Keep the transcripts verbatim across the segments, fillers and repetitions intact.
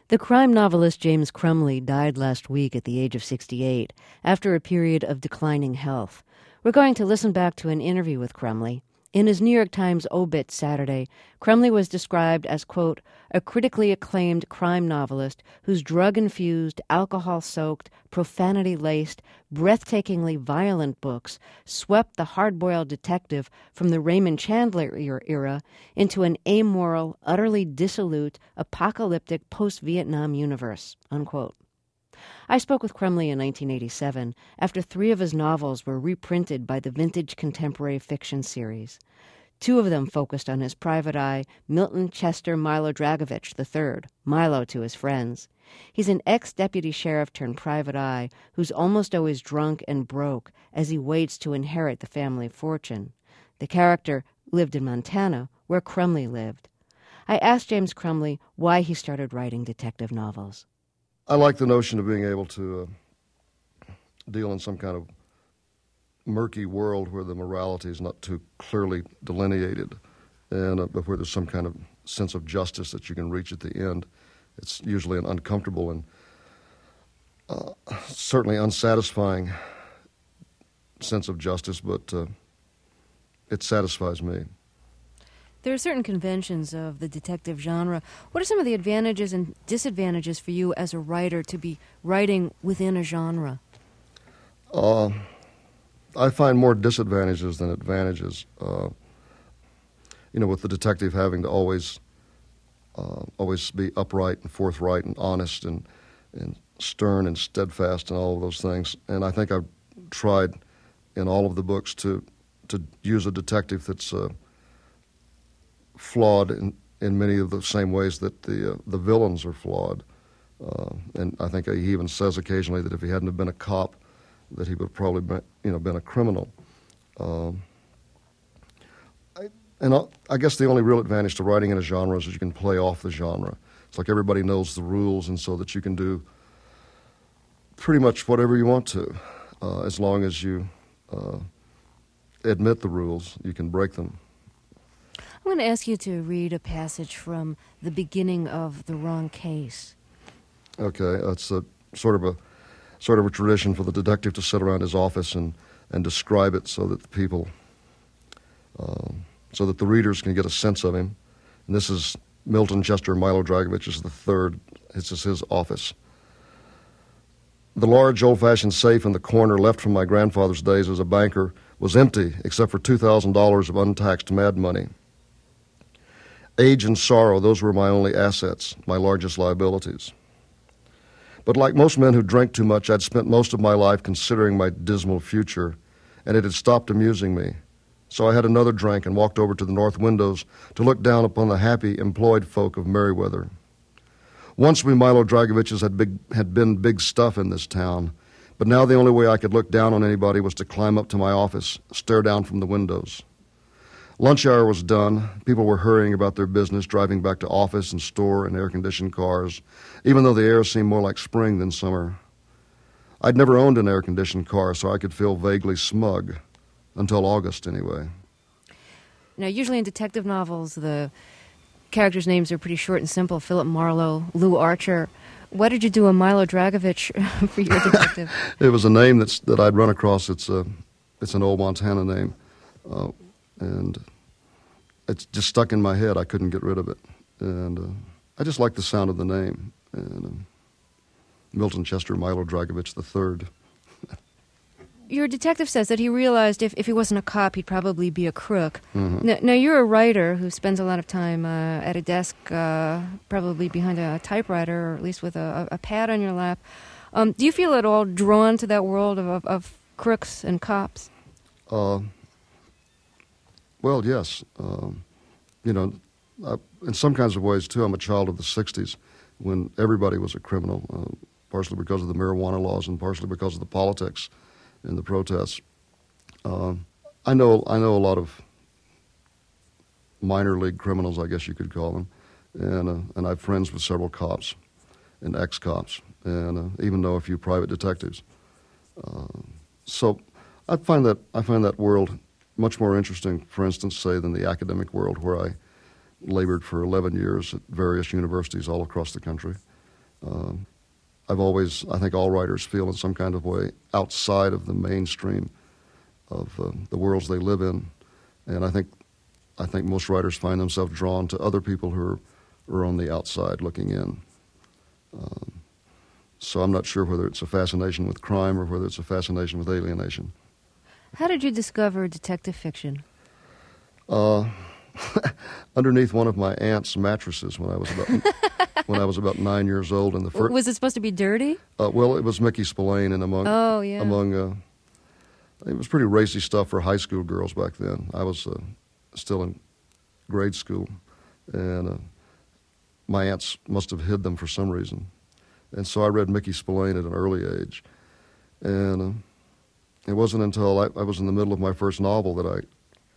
The crime novelist James Crumley died last week at the age of sixty-eight after a period of declining health. We're going to listen back to an interview with Crumley. In his New York Times obit Saturday, Crumley was described as, quote, a critically acclaimed crime novelist whose drug-infused, alcohol-soaked, profanity-laced, breathtakingly violent books swept the hard-boiled detective from the Raymond Chandler era into an amoral, utterly dissolute, apocalyptic post-Vietnam universe, unquote. I spoke with Crumley in nineteen eighty-seven after three of his novels were reprinted by the Vintage Contemporary Fiction series. Two of them focused on his private eye, Milton Chester Milo Dragovich the third, Milo to his friends. He's an ex-deputy sheriff turned private eye who's almost always drunk and broke as he waits to inherit the family fortune. The character lived in Montana, where Crumley lived. I asked James Crumley why he started writing detective novels. I like the notion of being able to uh, deal in some kind of murky world where the morality is not too clearly delineated, and uh, but where there's some kind of sense of justice that you can reach at the end. It's usually an uncomfortable and uh, certainly unsatisfying sense of justice, but uh, it satisfies me. There are certain conventions of the detective genre. What are some of the advantages and disadvantages for you as a writer to be writing within a genre? Uh, I find more disadvantages than advantages. Uh, you know, with the detective having to always, uh, always be upright and forthright and honest and and stern and steadfast and all of those things. And I think I've tried in all of the books to to use a detective that's uh, flawed in, in many of the same ways that the uh, the villains are flawed. Uh, and I think he even says occasionally that if he hadn't have been a cop, that he would have probably been, you know, been a criminal. Um, I, and I, I guess the only real advantage to writing in a genre is that you can play off the genre. It's like everybody knows the rules, and so that you can do pretty much whatever you want to, uh, as long as you uh, admit the rules, you can break them. I'm going to ask you to read a passage from the beginning of The Wrong Case. Okay, that's a sort of a sort of a tradition for the detective to sit around his office and, and describe it so that the people, uh, so that the readers can get a sense of him. And this is Milton Chester Milo Dragovich is the third. This is his office. The large old-fashioned safe in the corner left from my grandfather's days as a banker was empty except for two thousand dollars of untaxed mad money. Age and sorrow, those were my only assets, my largest liabilities. But like most men who drank too much, I'd spent most of my life considering my dismal future, and it had stopped amusing me. So I had another drink and walked over to the north windows to look down upon the happy, employed folk of Merriweather. Once we Milo Dragoviches had, big, had been big stuff in this town, but now the only way I could look down on anybody was to climb up to my office, stare down from the windows. Lunch hour was done. People were hurrying about their business, driving back to office and store in air-conditioned cars, even though the air seemed more like spring than summer. I'd never owned an air-conditioned car, so I could feel vaguely smug, until August anyway. Now, usually in detective novels, the characters' names are pretty short and simple. Philip Marlowe, Lou Archer. Why did you do a Milo Dragovich for your detective? It was a name that's, that I'd run across. It's a, it's an old Montana name. Uh, And it's just stuck in my head. I couldn't get rid of it. And uh, I just like the sound of the name. And uh, Milton Chester Milo Dragovich the third. Your detective says that he realized if, if he wasn't a cop, he'd probably be a crook. Mm-hmm. Now, now, you're a writer who spends a lot of time uh, at a desk, uh, probably behind a typewriter, or at least with a, a pad on your lap. Um, do you feel at all drawn to that world of, of, of crooks and cops? Uh Well, yes. Um, you know, I, in some kinds of ways, too, I'm a child of the sixties when everybody was a criminal, uh, partially because of the marijuana laws and partially because of the politics and the protests. Uh, I know I know a lot of minor league criminals, I guess you could call them, and, uh, and I have friends with several cops and ex-cops, and uh, even know a few private detectives. Uh, so I find that I find that world much more interesting, for instance, say, than the academic world, where I labored for eleven years at various universities all across the country. Um, I've always, I think all writers feel in some kind of way outside of the mainstream of uh, the worlds they live in, and I think I think most writers find themselves drawn to other people who are, are on the outside looking in. Um, so I'm not sure whether it's a fascination with crime or whether it's a fascination with alienation. How did you discover detective fiction? Uh, underneath one of my aunt's mattresses when I was about when I was about nine years old. And the first was it supposed to be dirty? Uh, well, it was Mickey Spillane, and among oh yeah among uh, it was pretty racy stuff for high school girls back then. I was uh, still in grade school, and uh, my aunts must have hid them for some reason, and so I read Mickey Spillane at an early age, and uh, it wasn't until I, I was in the middle of my first novel that I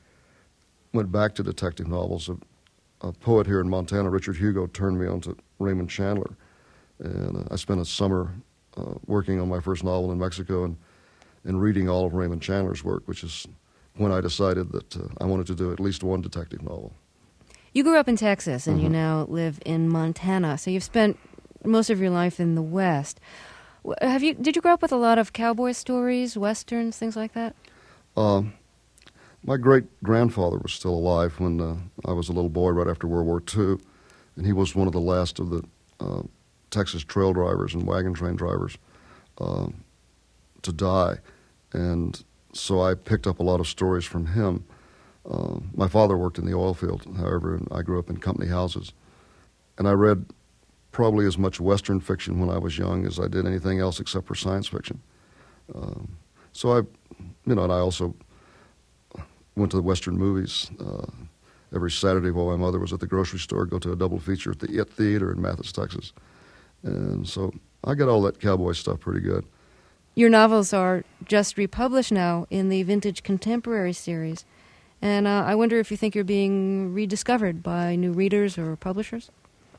went back to detective novels. A, a poet here in Montana, Richard Hugo, turned me on to Raymond Chandler, and uh, I spent a summer uh, working on my first novel in Mexico and, and reading all of Raymond Chandler's work, which is when I decided that uh, I wanted to do at least one detective novel. You grew up in Texas, and mm-hmm. you now live in Montana, so you've spent most of your life in the West. Have you? Did you grow up with a lot of cowboy stories, westerns, things like that? Um, my great-grandfather was still alive when uh, I was a little boy right after World War Two, and he was one of the last of the uh, Texas trail drivers and wagon train drivers uh, to die. And so I picked up a lot of stories from him. Uh, my father worked in the oil field, however, and I grew up in company houses. And I read probably as much Western fiction when I was young as I did anything else except for science fiction. Um, so I, you know, and I also went to the Western movies uh, every Saturday while my mother was at the grocery store, go to a double feature at the It Theater in Mathis, Texas. And so I got all that cowboy stuff pretty good. Your novels are just republished now in the Vintage Contemporary series. And uh, I wonder if you think you're being rediscovered by new readers or publishers?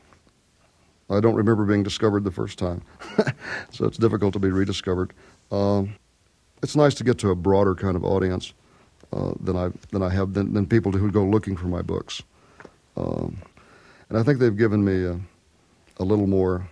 I don't remember being discovered the first time, so it's difficult to be rediscovered. Um, it's nice to get to a broader kind of audience uh, than I than I have than, than people who go looking for my books, um, and I think they've given me a, a little more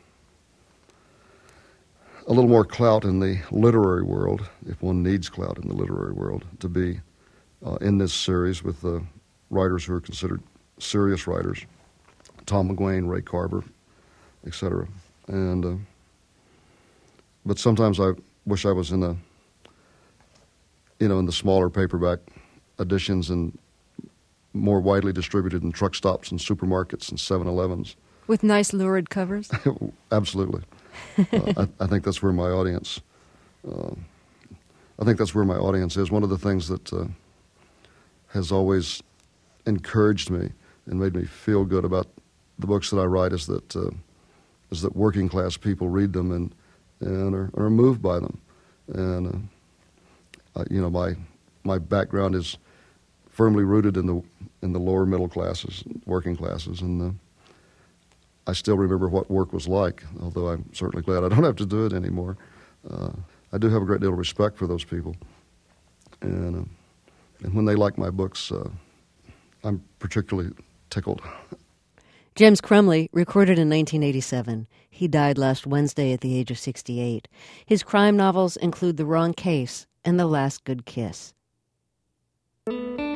a little more clout in the literary world, if one needs clout in the literary world, to be uh, in this series with the writers who are considered serious writers: Tom McGuane, Ray Carver, et cetera. And uh, but sometimes I wish I was in a, you know, in the smaller paperback editions and more widely distributed in truck stops and supermarkets and seven elevens. With nice lurid covers? Absolutely. uh, I, I think that's where my audience, uh, I think that's where my audience is. One of the things that uh, has always encouraged me and made me feel good about the books that I write is that uh, is that working class people read them and and are, are moved by them. And uh, I, you know, my my background is firmly rooted in the in the lower middle classes, working classes, and uh, I still remember what work was like. Although I'm certainly glad I don't have to do it anymore. Uh, I do have a great deal of respect for those people, and uh, and when they like my books, uh, I'm particularly tickled. James Crumley, recorded in nineteen eighty-seven. He died last Wednesday at the age of sixty-eight. His crime novels include The Wrong Case and The Last Good Kiss.